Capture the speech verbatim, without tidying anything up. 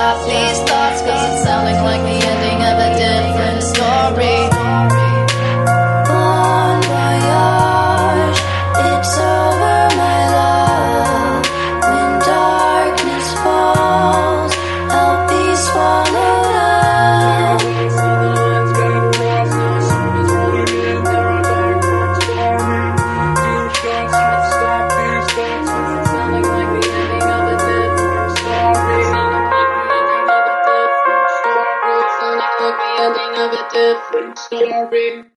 stop these thoughts, cause it's sounding like the ending of a different story. Bon voyage, it's over my love. When darkness falls, I'll be swallowed up. Sounding like the ending of a different story. Sounding like the ending of a different story.